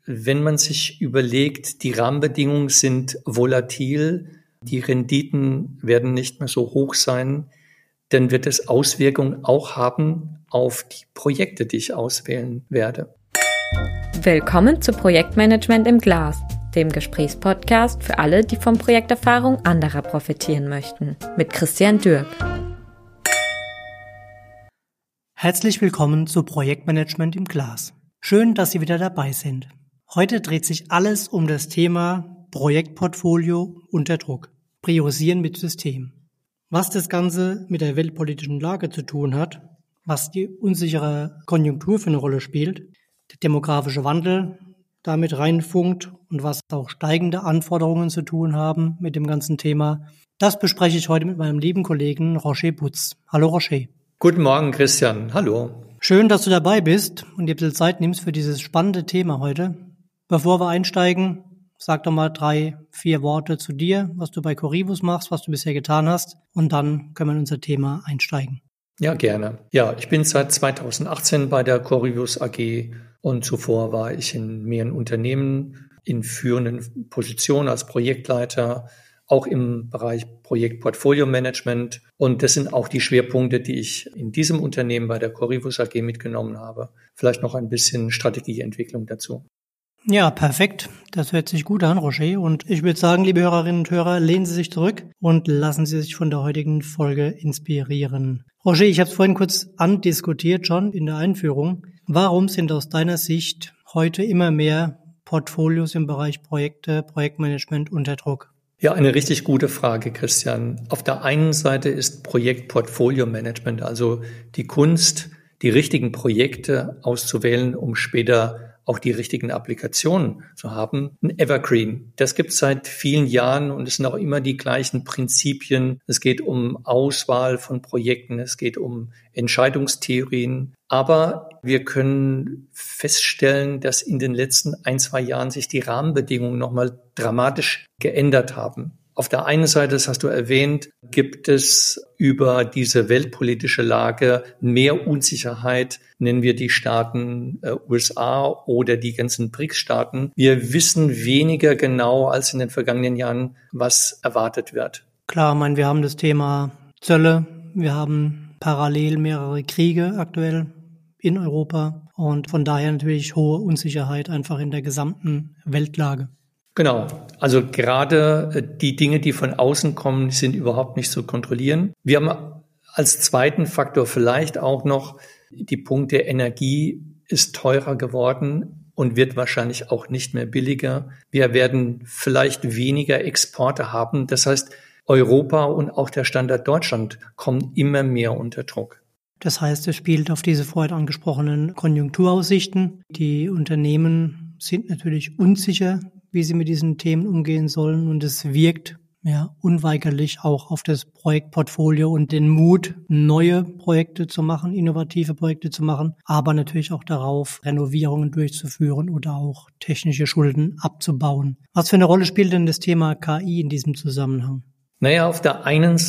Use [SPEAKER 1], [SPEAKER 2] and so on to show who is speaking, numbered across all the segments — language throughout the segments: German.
[SPEAKER 1] wenn man sich überlegt, die Rahmenbedingungen sind volatil, die Renditen werden nicht mehr so hoch sein, dann wird es Auswirkungen auch haben auf die Projekte, die ich auswählen werde.
[SPEAKER 2] Willkommen zu Projektmanagement im Glas, dem Gesprächspodcast für alle, die von Projekterfahrung anderer profitieren möchten, mit Christian Dürk.
[SPEAKER 3] Herzlich willkommen zu Projektmanagement im Glas. Schön, dass Sie wieder dabei sind. Heute dreht sich alles um das Thema Projektportfolio unter Druck. Priorisieren mit System. Was das Ganze mit der weltpolitischen Lage zu tun hat, was die unsichere Konjunktur für eine Rolle spielt, der demografische Wandel damit reinfunkt und was auch steigende Anforderungen zu tun haben mit dem ganzen Thema, das bespreche ich heute mit meinem lieben Kollegen Roger Butz. Hallo Roger.
[SPEAKER 1] Guten Morgen Christian, hallo.
[SPEAKER 3] Schön, dass du dabei bist und dir ein bisschen Zeit nimmst für dieses spannende Thema heute. Bevor wir einsteigen, sag doch mal 3-4 Worte zu dir, was du bei Corrivus machst, was du bisher getan hast, und dann können wir in unser Thema einsteigen.
[SPEAKER 1] Ja, gerne. Ja, ich bin seit 2018 bei der Corrivus AG und zuvor war ich in mehreren Unternehmen in führenden Positionen als Projektleiter, auch im Bereich Projektportfolio-Management. Und das sind auch die Schwerpunkte, die ich in diesem Unternehmen bei der Corrivus AG mitgenommen habe. Vielleicht noch ein bisschen Strategieentwicklung dazu.
[SPEAKER 3] Ja, perfekt. Das hört sich gut an, Roger. Und ich würde sagen, liebe Hörerinnen und Hörer, lehnen Sie sich zurück und lassen Sie sich von der heutigen Folge inspirieren. Roger, ich habe es vorhin kurz andiskutiert schon in der Einführung. Warum sind aus deiner Sicht heute immer mehr Portfolios im Bereich Projekte, Projektmanagement unter Druck?
[SPEAKER 1] Ja, eine richtig gute Frage, Christian. Auf der einen Seite ist Projekt-Portfolio-Management, also die Kunst, die richtigen Projekte auszuwählen, um später auch die richtigen Applikationen zu haben. Ein Evergreen, das gibt es seit vielen Jahren und es sind auch immer die gleichen Prinzipien. Es geht um Auswahl von Projekten, es geht um Entscheidungstheorien. Aber wir können feststellen, dass in den letzten 1-2 Jahren sich die Rahmenbedingungen nochmal dramatisch geändert haben. Auf der einen Seite, das hast du erwähnt, gibt es über diese weltpolitische Lage mehr Unsicherheit, nennen wir die Staaten USA oder die ganzen BRICS-Staaten. Wir wissen weniger genau als in den vergangenen Jahren, was erwartet wird.
[SPEAKER 3] Klar, ich meine, wir haben das Thema Zölle, wir haben parallel mehrere Kriege aktuell in Europa und von daher natürlich hohe Unsicherheit einfach in der gesamten Weltlage.
[SPEAKER 1] Genau, also gerade die Dinge, die von außen kommen, sind überhaupt nicht zu kontrollieren. Wir haben als zweiten Faktor vielleicht auch noch die Punkte, Energie ist teurer geworden und wird wahrscheinlich auch nicht mehr billiger. Wir werden vielleicht weniger Exporte haben. Das heißt, Europa und auch der Standort Deutschland kommen immer mehr unter Druck.
[SPEAKER 3] Das heißt, es spielt auf diese vorher angesprochenen Konjunkturaussichten. Die Unternehmen sind natürlich unsicher, wie sie mit diesen Themen umgehen sollen. Und es wirkt ja unweigerlich auch auf das Projektportfolio und den Mut, neue Projekte zu machen, innovative Projekte zu machen, aber natürlich auch darauf, Renovierungen durchzuführen oder auch technische Schulden abzubauen. Was für eine Rolle spielt denn das Thema KI in diesem Zusammenhang?
[SPEAKER 1] Naja, auf der einen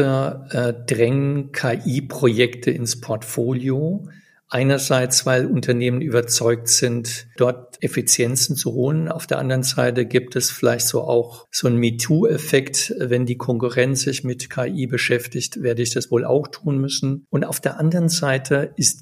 [SPEAKER 1] Seite drängen KI-Projekte ins Portfolio. Einerseits, weil Unternehmen überzeugt sind, dort Effizienzen zu holen. Auf der anderen Seite gibt es vielleicht so auch so einen MeToo-Effekt. Wenn die Konkurrenz sich mit KI beschäftigt, werde ich das wohl auch tun müssen. Und auf der anderen Seite ist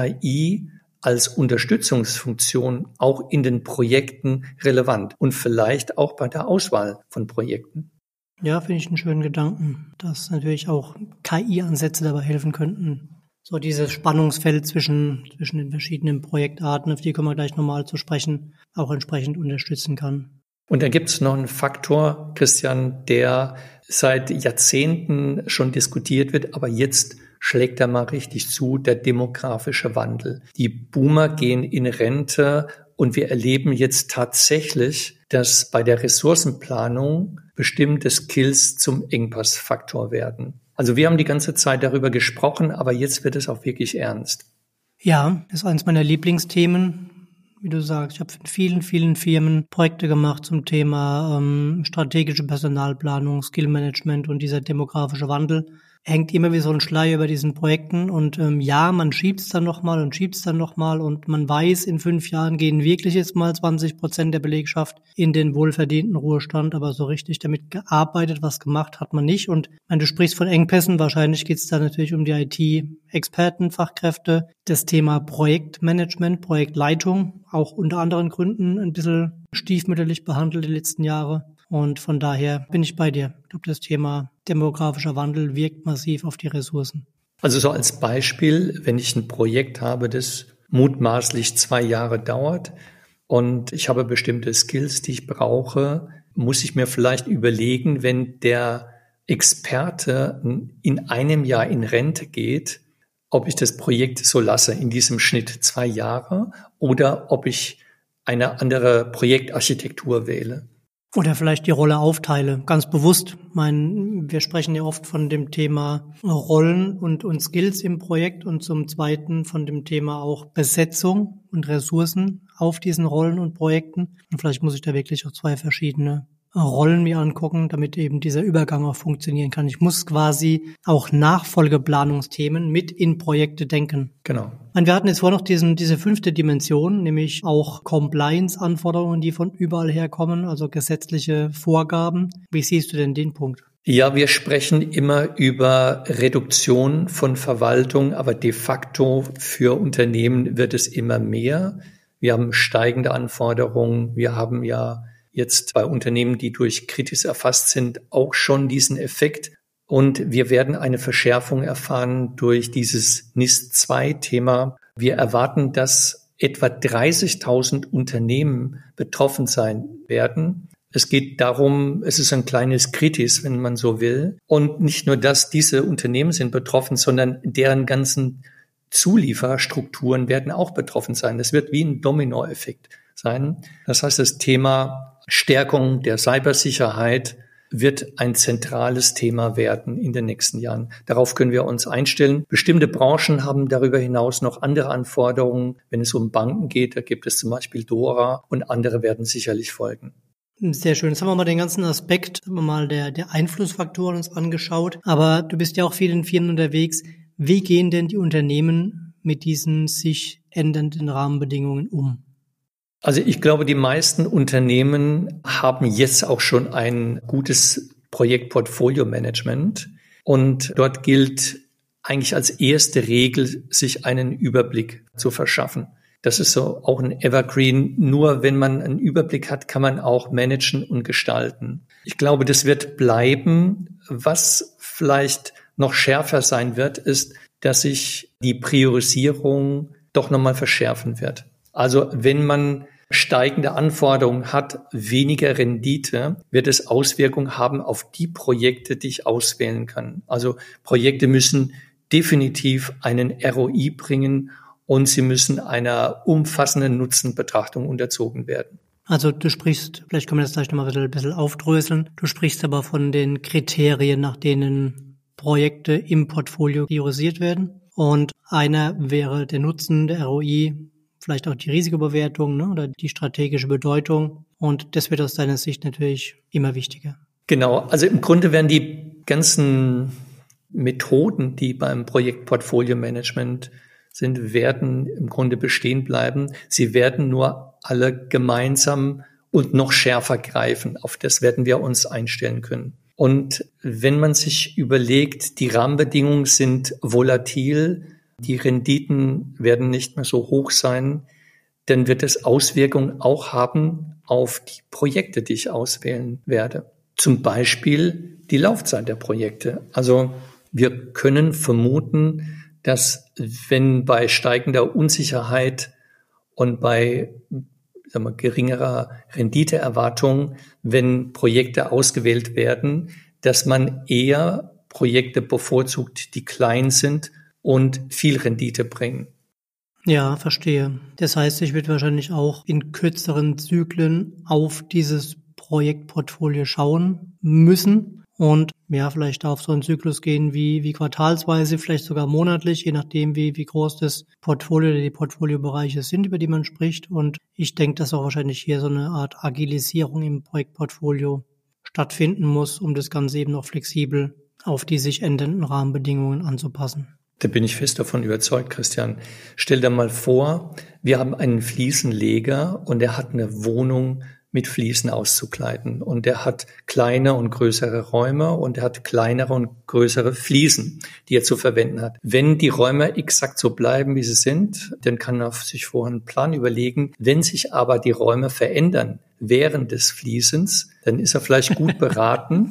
[SPEAKER 1] KI als Unterstützungsfunktion auch in den Projekten relevant und vielleicht auch bei der Auswahl von Projekten.
[SPEAKER 3] Ja, finde ich einen schönen Gedanken, dass natürlich auch KI-Ansätze dabei helfen könnten. So dieses Spannungsfeld zwischen den verschiedenen Projektarten, auf die kommen wir gleich nochmal zu sprechen, auch entsprechend unterstützen kann.
[SPEAKER 1] Und da gibt es noch einen Faktor, Christian, der seit Jahrzehnten schon diskutiert wird, aber jetzt schlägt er mal richtig zu, der demografische Wandel. Die Boomer gehen in Rente und wir erleben jetzt tatsächlich, dass bei der Ressourcenplanung bestimmte Skills zum Engpassfaktor werden. Also wir haben die ganze Zeit darüber gesprochen, aber jetzt wird es auch wirklich ernst.
[SPEAKER 3] Ja, das ist eines meiner Lieblingsthemen. Wie du sagst, ich habe in vielen, vielen Firmen Projekte gemacht zum Thema strategische Personalplanung, Skillmanagement und dieser demografische Wandel. hängt immer wie so ein Schleier über diesen Projekten und ja, man schiebt's dann nochmal und man weiß, in 5 Jahren gehen wirklich jetzt mal 20% der Belegschaft in den wohlverdienten Ruhestand, aber so richtig damit gearbeitet, was gemacht hat man nicht. Und du sprichst von Engpässen, wahrscheinlich geht's da natürlich um die IT-Experten, Fachkräfte, das Thema Projektmanagement, Projektleitung, auch unter anderen Gründen ein bisschen stiefmütterlich behandelt die letzten Jahre. Und von daher bin ich bei dir. Ich glaube, das Thema demografischer Wandel wirkt massiv auf die Ressourcen.
[SPEAKER 1] Also so als Beispiel, wenn ich ein Projekt habe, das mutmaßlich 2 Jahre dauert und ich habe bestimmte Skills, die ich brauche, muss ich mir vielleicht überlegen, wenn der Experte in einem Jahr in Rente geht, ob ich das Projekt so lasse, in diesem Schnitt 2 Jahre, oder ob ich eine andere Projektarchitektur wähle.
[SPEAKER 3] Oder vielleicht die Rolle aufteile, ganz bewusst. Wir sprechen ja oft von dem Thema Rollen und Skills im Projekt und zum Zweiten von dem Thema auch Besetzung und Ressourcen auf diesen Rollen und Projekten. Und vielleicht muss ich da wirklich auch 2 verschiedene Rollen mir angucken, damit eben dieser Übergang auch funktionieren kann. Ich muss quasi auch Nachfolgeplanungsthemen mit in Projekte denken.
[SPEAKER 1] Genau.
[SPEAKER 3] Wir hatten jetzt vorhin noch diese 5. Dimension, nämlich auch Compliance-Anforderungen, die von überall herkommen, also gesetzliche Vorgaben. Wie siehst du denn den Punkt?
[SPEAKER 1] Ja, wir sprechen immer über Reduktion von Verwaltung, aber de facto für Unternehmen wird es immer mehr. Wir haben steigende Anforderungen. Wir haben ja jetzt bei Unternehmen, die durch Kritis erfasst sind, auch schon diesen Effekt. Und wir werden eine Verschärfung erfahren durch dieses NIS-2-Thema. Wir erwarten, dass etwa 30.000 Unternehmen betroffen sein werden. Es geht darum, es ist ein kleines Kritis, wenn man so will. Und nicht nur, dass diese Unternehmen sind betroffen, sondern deren ganzen Zulieferstrukturen werden auch betroffen sein. Das wird wie ein Dominoeffekt sein. Das heißt, das Thema Stärkung der Cybersicherheit wird ein zentrales Thema werden in den nächsten Jahren. Darauf können wir uns einstellen. Bestimmte Branchen haben darüber hinaus noch andere Anforderungen. Wenn es um Banken geht, da gibt es zum Beispiel DORA und andere werden sicherlich folgen.
[SPEAKER 3] Sehr schön. Jetzt haben wir mal den ganzen Aspekt, der Einflussfaktoren uns angeschaut. Aber du bist ja auch viel in Firmen unterwegs. Wie gehen denn die Unternehmen mit diesen sich ändernden Rahmenbedingungen um?
[SPEAKER 1] Also ich glaube, die meisten Unternehmen haben jetzt auch schon ein gutes Projektportfolio-Management. Und dort gilt eigentlich als erste Regel, sich einen Überblick zu verschaffen. Das ist so auch ein Evergreen. Nur wenn man einen Überblick hat, kann man auch managen und gestalten. Ich glaube, das wird bleiben. Was vielleicht noch schärfer sein wird, ist, dass sich die Priorisierung doch nochmal verschärfen wird. Also wenn man steigende Anforderungen hat, weniger Rendite, wird es Auswirkungen haben auf die Projekte, die ich auswählen kann. Also Projekte müssen definitiv einen ROI bringen und sie müssen einer umfassenden Nutzenbetrachtung unterzogen werden.
[SPEAKER 3] Also du sprichst, vielleicht können wir das gleich nochmal ein bisschen aufdröseln, du sprichst aber von den Kriterien, nach denen Projekte im Portfolio priorisiert werden. Und einer wäre der Nutzen, der ROI, vielleicht auch die Risikobewertung, ne, oder die strategische Bedeutung. Und das wird aus deiner Sicht natürlich immer wichtiger.
[SPEAKER 1] Genau, also im Grunde werden die ganzen Methoden, die beim Projektportfolio-Management sind, werden im Grunde bestehen bleiben. Sie werden nur alle gemeinsam und noch schärfer greifen. Auf das werden wir uns einstellen können. Und wenn man sich überlegt, die Rahmenbedingungen sind volatil, die Renditen werden nicht mehr so hoch sein, dann wird es Auswirkungen auch haben auf die Projekte, die ich auswählen werde. Zum Beispiel die Laufzeit der Projekte. Also wir können vermuten, dass wenn bei steigender Unsicherheit und bei geringerer Renditeerwartung, wenn Projekte ausgewählt werden, dass man eher Projekte bevorzugt, die klein sind und viel Rendite bringen.
[SPEAKER 3] Ja, verstehe. Das heißt, ich werde wahrscheinlich auch in kürzeren Zyklen auf dieses Projektportfolio schauen müssen und ja, vielleicht auf so einen Zyklus gehen wie quartalsweise, vielleicht sogar monatlich, je nachdem, wie groß das Portfolio oder die Portfoliobereiche sind, über die man spricht. Und ich denke, dass auch wahrscheinlich hier so eine Art Agilisierung im Projektportfolio stattfinden muss, um das Ganze eben noch flexibel auf die sich ändernden Rahmenbedingungen anzupassen.
[SPEAKER 1] Da bin ich fest davon überzeugt, Christian. Stell dir mal vor, wir haben einen Fliesenleger und er hat eine Wohnung mit Fliesen auszukleiden. Und er hat kleine und größere Räume und er hat kleinere und größere Fliesen, die er zu verwenden hat. Wenn die Räume exakt so bleiben, wie sie sind, dann kann er sich vorher einen Plan überlegen. Wenn sich aber die Räume verändern während des Fliesens, dann ist er vielleicht gut beraten,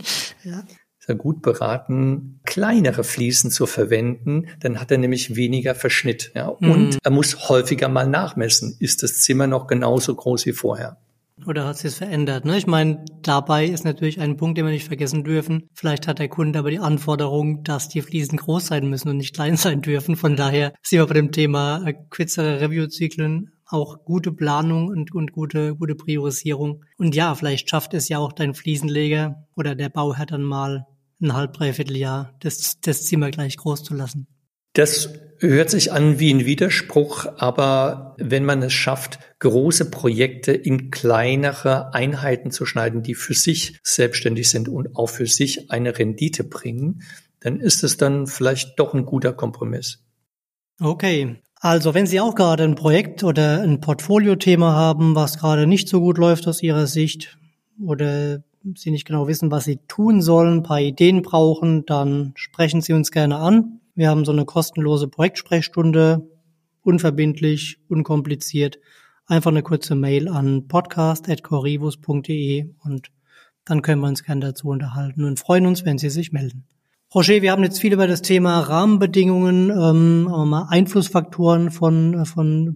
[SPEAKER 1] kleinere Fliesen zu verwenden, dann hat er nämlich weniger Verschnitt. Ja? Und er muss häufiger mal nachmessen. Ist das Zimmer noch genauso groß wie vorher?
[SPEAKER 3] Oder hat sich verändert? Ne? Ich meine, dabei ist natürlich ein Punkt, den wir nicht vergessen dürfen. Vielleicht hat der Kunde aber die Anforderung, dass die Fliesen groß sein müssen und nicht klein sein dürfen. Von daher sind wir bei dem Thema kürzere Review-Zyklen, auch gute Planung und gute Priorisierung. Und ja, vielleicht schafft es ja auch dein Fliesenleger oder der Bauherr dann mal ein halb, dreiviertel Jahr das Zimmer gleich groß zu lassen.
[SPEAKER 1] Das hört sich an wie ein Widerspruch, aber wenn man es schafft, große Projekte in kleinere Einheiten zu schneiden, die für sich selbstständig sind und auch für sich eine Rendite bringen, dann ist es dann vielleicht doch ein guter Kompromiss.
[SPEAKER 3] Okay, also wenn Sie auch gerade ein Projekt oder ein Portfoliothema haben, was gerade nicht so gut läuft aus Ihrer Sicht oder Sie nicht genau wissen, was Sie tun sollen, ein paar Ideen brauchen, dann sprechen Sie uns gerne an. Wir haben so eine kostenlose Projektsprechstunde, unverbindlich, unkompliziert. Einfach eine kurze Mail an podcast@corrivus.de und dann können wir uns gerne dazu unterhalten und freuen uns, wenn Sie sich melden. Roger, wir haben jetzt viel über das Thema Rahmenbedingungen, Einflussfaktoren von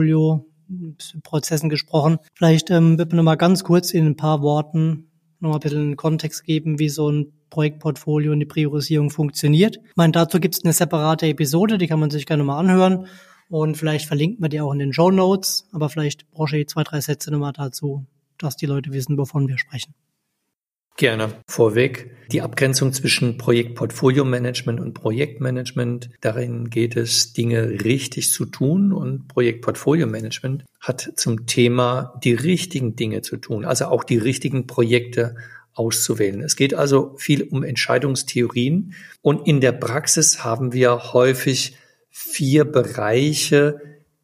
[SPEAKER 3] Portfolio-Prozessen gesprochen. Vielleicht wird man noch mal ganz kurz in ein paar Worten noch mal ein bisschen einen Kontext geben, wie so ein Projektportfolio und die Priorisierung funktioniert. Ich meine, dazu gibt es eine separate Episode, die kann man sich gerne mal anhören und vielleicht verlinken wir die auch in den Shownotes, aber vielleicht brauche ich 2, 3 Sätze nochmal dazu, dass die Leute wissen, wovon wir sprechen.
[SPEAKER 1] Gerne. Vorweg die Abgrenzung zwischen Projektportfolio-Management und Projektmanagement. Darin geht es, Dinge richtig zu tun, und Projektportfolio-Management hat zum Thema die richtigen Dinge zu tun, also auch die richtigen Projekte auszuwählen. Es geht also viel um Entscheidungstheorien, und in der Praxis haben wir häufig 4 Bereiche,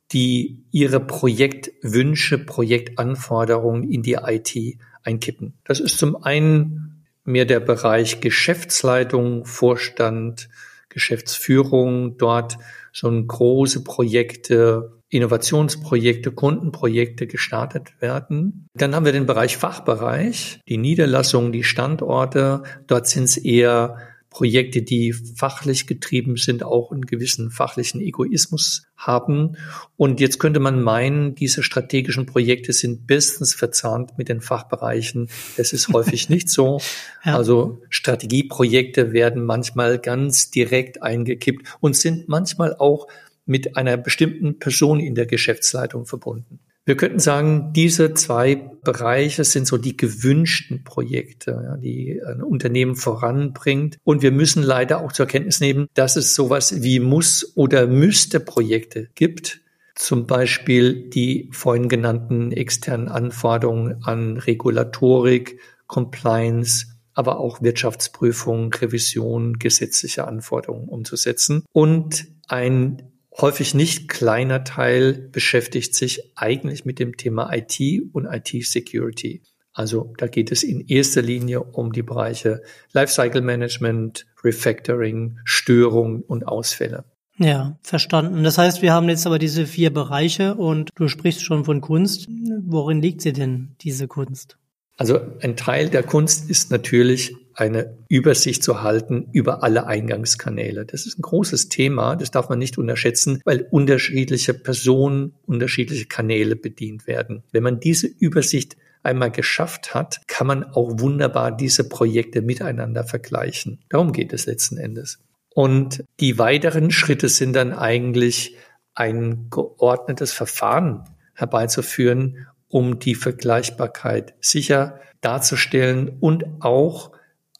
[SPEAKER 1] die ihre Projektwünsche, Projektanforderungen in die IT einkippen. Das ist zum einen mehr der Bereich Geschäftsleitung, Vorstand, Geschäftsführung, dort so große Projekte, Innovationsprojekte, Kundenprojekte gestartet werden. Dann haben wir den Bereich Fachbereich, die Niederlassungen, die Standorte. Dort sind es eher Projekte, die fachlich getrieben sind, auch einen gewissen fachlichen Egoismus haben. Und jetzt könnte man meinen, diese strategischen Projekte sind bestens verzahnt mit den Fachbereichen. Das ist häufig nicht so. Ja. Also Strategieprojekte werden manchmal ganz direkt eingekippt und sind manchmal auch mit einer bestimmten Person in der Geschäftsleitung verbunden. Wir könnten sagen, diese 2 Bereiche sind so die gewünschten Projekte, die ein Unternehmen voranbringt. Und wir müssen leider auch zur Kenntnis nehmen, dass es sowas wie Muss- oder Müsste-Projekte gibt. Zum Beispiel die vorhin genannten externen Anforderungen an Regulatorik, Compliance, aber auch Wirtschaftsprüfung, Revision, gesetzliche Anforderungen umzusetzen. Und ein häufig nicht kleiner Teil beschäftigt sich eigentlich mit dem Thema IT und IT-Security. Also da geht es in erster Linie um die Bereiche Lifecycle Management, Refactoring, Störungen und Ausfälle.
[SPEAKER 3] Ja, verstanden. Das heißt, wir haben jetzt aber diese 4 Bereiche und du sprichst schon von Kunst. Worin liegt sie denn, diese Kunst?
[SPEAKER 1] Also ein Teil der Kunst ist natürlich, eine Übersicht zu halten über alle Eingangskanäle. Das ist ein großes Thema, das darf man nicht unterschätzen, weil unterschiedliche Personen, unterschiedliche Kanäle bedient werden. Wenn man diese Übersicht einmal geschafft hat, kann man auch wunderbar diese Projekte miteinander vergleichen. Darum geht es letzten Endes. Und die weiteren Schritte sind dann eigentlich ein geordnetes Verfahren herbeizuführen, um die Vergleichbarkeit sicher darzustellen und auch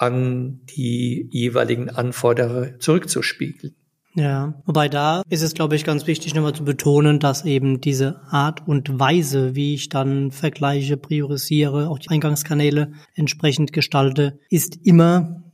[SPEAKER 1] an die jeweiligen Anforderungen zurückzuspiegeln.
[SPEAKER 3] Ja, wobei da ist es, glaube ich, ganz wichtig, nochmal zu betonen, dass eben diese Art und Weise, wie ich dann vergleiche, priorisiere, auch die Eingangskanäle entsprechend gestalte, ist immer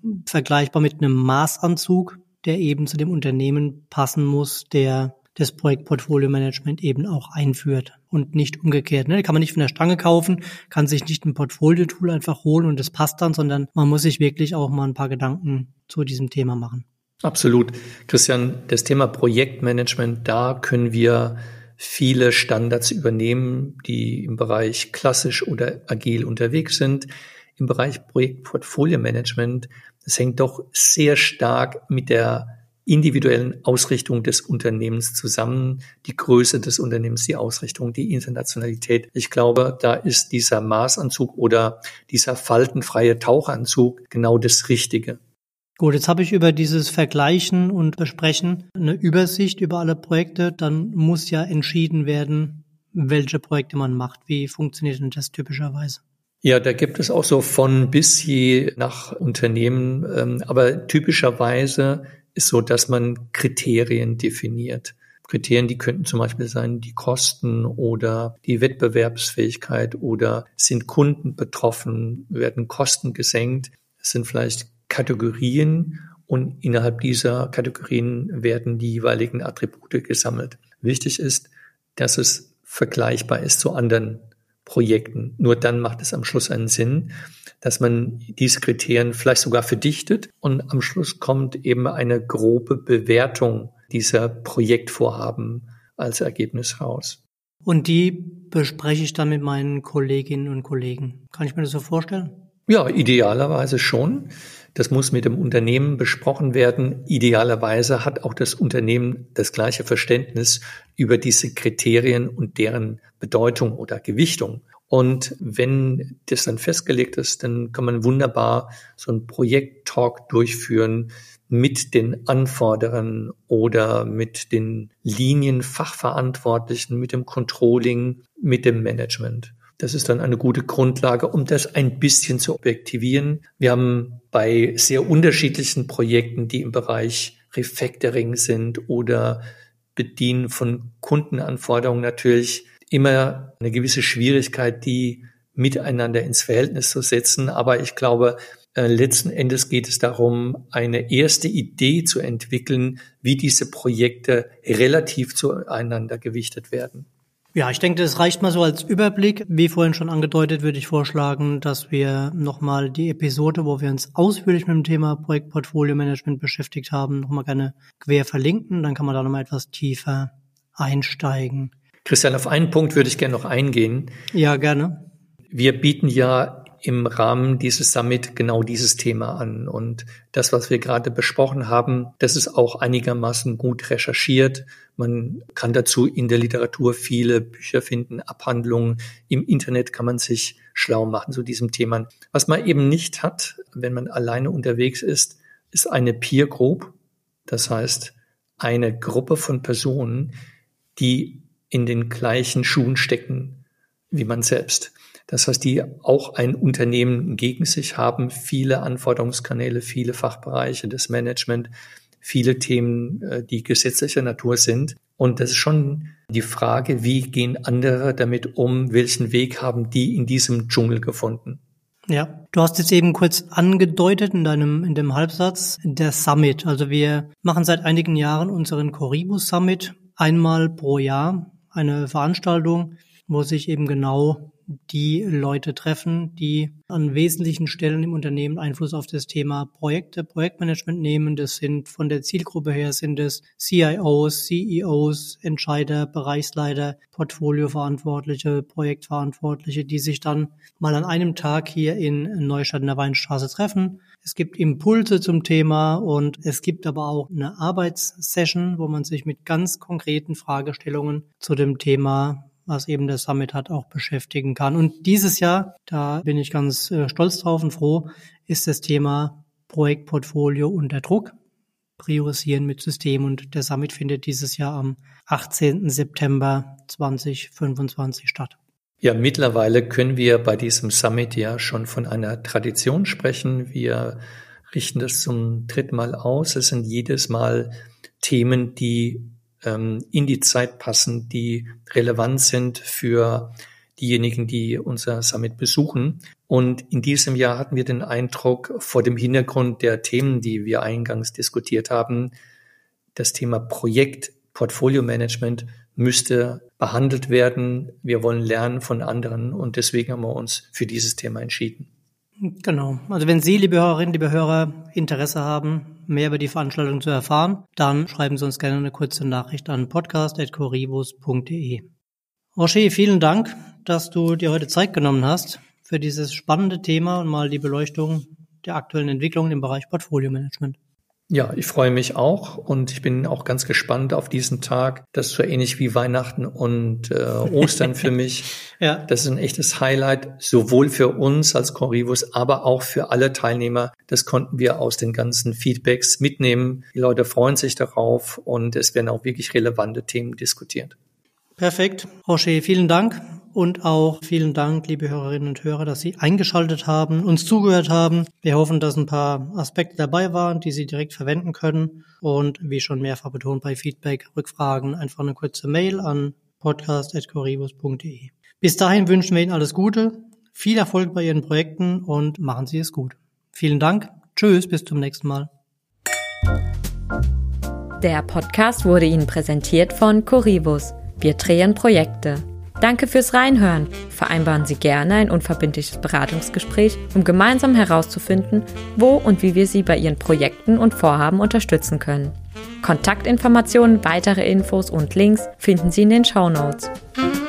[SPEAKER 3] vergleichbar mit einem Maßanzug, der eben zu dem Unternehmen passen muss, der das Projektportfolio-Management eben auch einführt und nicht umgekehrt. Da kann man nicht von der Stange kaufen, kann sich nicht ein Portfolio-Tool einfach holen und das passt dann, sondern man muss sich wirklich auch mal ein paar Gedanken zu diesem Thema machen.
[SPEAKER 1] Absolut. Christian, das Thema Projektmanagement, da können wir viele Standards übernehmen, die im Bereich klassisch oder agil unterwegs sind. Im Bereich Projektportfolio-Management, das hängt doch sehr stark mit der individuellen Ausrichtung des Unternehmens zusammen, die Größe des Unternehmens, die Ausrichtung, die Internationalität. Ich glaube, da ist dieser Maßanzug oder dieser faltenfreie Tauchanzug genau das Richtige.
[SPEAKER 3] Gut, jetzt habe ich über dieses Vergleichen und Besprechen eine Übersicht über alle Projekte. Dann muss ja entschieden werden, welche Projekte man macht. Wie funktioniert denn das typischerweise?
[SPEAKER 1] Ja, da gibt es auch so von bis je nach Unternehmen. Aber typischerweise ist so, dass man Kriterien definiert. Kriterien, die könnten zum Beispiel sein, die Kosten oder die Wettbewerbsfähigkeit oder sind Kunden betroffen, werden Kosten gesenkt. Es sind vielleicht Kategorien und innerhalb dieser Kategorien werden die jeweiligen Attribute gesammelt. Wichtig ist, dass es vergleichbar ist zu anderen Projekten. Nur dann macht es am Schluss einen Sinn, dass man diese Kriterien vielleicht sogar verdichtet und am Schluss kommt eben eine grobe Bewertung dieser Projektvorhaben als Ergebnis raus.
[SPEAKER 3] Und die bespreche ich dann mit meinen Kolleginnen und Kollegen. Kann ich mir das so vorstellen?
[SPEAKER 1] Ja, idealerweise schon. Das muss mit dem Unternehmen besprochen werden. Idealerweise hat auch das Unternehmen das gleiche Verständnis über diese Kriterien und deren Bedeutung oder Gewichtung. Und wenn das dann festgelegt ist, dann kann man wunderbar so einen Projekt-Talk durchführen mit den Anforderern oder mit den Linienfachverantwortlichen, mit dem Controlling, mit dem Management. Das ist dann eine gute Grundlage, um das ein bisschen zu objektivieren. Wir haben bei sehr unterschiedlichen Projekten, die im Bereich Refactoring sind oder Bedienen von Kundenanforderungen, natürlich immer eine gewisse Schwierigkeit, die miteinander ins Verhältnis zu setzen. Aber ich glaube, letzten Endes geht es darum, eine erste Idee zu entwickeln, wie diese Projekte relativ zueinander gewichtet werden.
[SPEAKER 3] Ja, ich denke, das reicht mal so als Überblick. Wie vorhin schon angedeutet, würde ich vorschlagen, dass wir nochmal die Episode, wo wir uns ausführlich mit dem Thema Projektportfolio-Management beschäftigt haben, nochmal gerne quer verlinken. Dann kann man da nochmal etwas tiefer einsteigen.
[SPEAKER 1] Christian, auf einen Punkt würde ich gerne noch eingehen.
[SPEAKER 3] Ja, gerne.
[SPEAKER 1] Wir bieten ja im Rahmen dieses Summit genau dieses Thema an. Und das, was wir gerade besprochen haben, das ist auch einigermaßen gut recherchiert. Man kann dazu in der Literatur viele Bücher finden, Abhandlungen. Im Internet kann man sich schlau machen zu diesem Thema. Was man eben nicht hat, wenn man alleine unterwegs ist, ist eine Peer Group. Das heißt, eine Gruppe von Personen, die in den gleichen Schuhen stecken wie man selbst. Das heißt, die auch ein Unternehmen gegen sich haben, viele Anforderungskanäle, viele Fachbereiche, das Management, viele Themen, die gesetzlicher Natur sind. Und das ist schon die Frage, wie gehen andere damit um, welchen Weg haben die in diesem Dschungel gefunden?
[SPEAKER 3] Ja, du hast jetzt eben kurz angedeutet in dem Halbsatz, der Summit. Also wir machen seit einigen Jahren unseren Coribus Summit einmal pro Jahr, eine Veranstaltung, wo sich eben genau die Leute treffen, die an wesentlichen Stellen im Unternehmen Einfluss auf das Thema Projektmanagement nehmen. Das sind von der Zielgruppe her sind es CIOs, CEOs, Entscheider, Bereichsleiter, Portfolioverantwortliche, Projektverantwortliche, die sich dann mal an einem Tag hier in Neustadt in der Weinstraße treffen. Es gibt Impulse zum Thema und es gibt aber auch eine Arbeitssession, wo man sich mit ganz konkreten Fragestellungen zu dem Thema, was eben der Summit hat, auch beschäftigen kann. Und dieses Jahr, da bin ich ganz stolz drauf und froh, ist das Thema Projektportfolio unter Druck, priorisieren mit System. Und der Summit findet dieses Jahr am 18. September 2025 statt.
[SPEAKER 1] Ja, mittlerweile können wir bei diesem Summit ja schon von einer Tradition sprechen. Wir richten das zum 3. Mal aus. Es sind jedes Mal Themen, die in die Zeit passen, die relevant sind für diejenigen, die unser Summit besuchen. Und in diesem Jahr hatten wir den Eindruck, vor dem Hintergrund der Themen, die wir eingangs diskutiert haben, das Thema Projekt, Portfolio-Management müsste behandelt werden. Wir wollen lernen von anderen und deswegen haben wir uns für dieses Thema entschieden.
[SPEAKER 3] Genau. Also wenn Sie, liebe Hörerinnen, liebe Hörer, Interesse haben, mehr über die Veranstaltung zu erfahren, dann schreiben Sie uns gerne eine kurze Nachricht an podcast@corrivus.de. Roger, vielen Dank, dass du dir heute Zeit genommen hast für dieses spannende Thema und mal die Beleuchtung der aktuellen Entwicklungen im Bereich Portfolio-Management.
[SPEAKER 1] Ja, ich freue mich auch und ich bin auch ganz gespannt auf diesen Tag. Das ist so ähnlich wie Weihnachten und Ostern für mich. Ja. Das ist ein echtes Highlight, sowohl für uns als Corrivus, aber auch für alle Teilnehmer. Das konnten wir aus den ganzen Feedbacks mitnehmen. Die Leute freuen sich darauf und es werden auch wirklich relevante Themen diskutiert.
[SPEAKER 3] Perfekt. Roger, vielen Dank. Und auch vielen Dank, liebe Hörerinnen und Hörer, dass Sie eingeschaltet haben, uns zugehört haben. Wir hoffen, dass ein paar Aspekte dabei waren, die Sie direkt verwenden können. Und wie schon mehrfach betont, bei Feedback, Rückfragen einfach eine kurze Mail an podcast@corrivus.de. Bis dahin wünschen wir Ihnen alles Gute, viel Erfolg bei Ihren Projekten und machen Sie es gut. Vielen Dank. Tschüss, bis zum nächsten Mal.
[SPEAKER 2] Der Podcast wurde Ihnen präsentiert von Corrivus. Wir drehen Projekte. Danke fürs Reinhören. Vereinbaren Sie gerne ein unverbindliches Beratungsgespräch, um gemeinsam herauszufinden, wo und wie wir Sie bei Ihren Projekten und Vorhaben unterstützen können. Kontaktinformationen, weitere Infos und Links finden Sie in den Shownotes.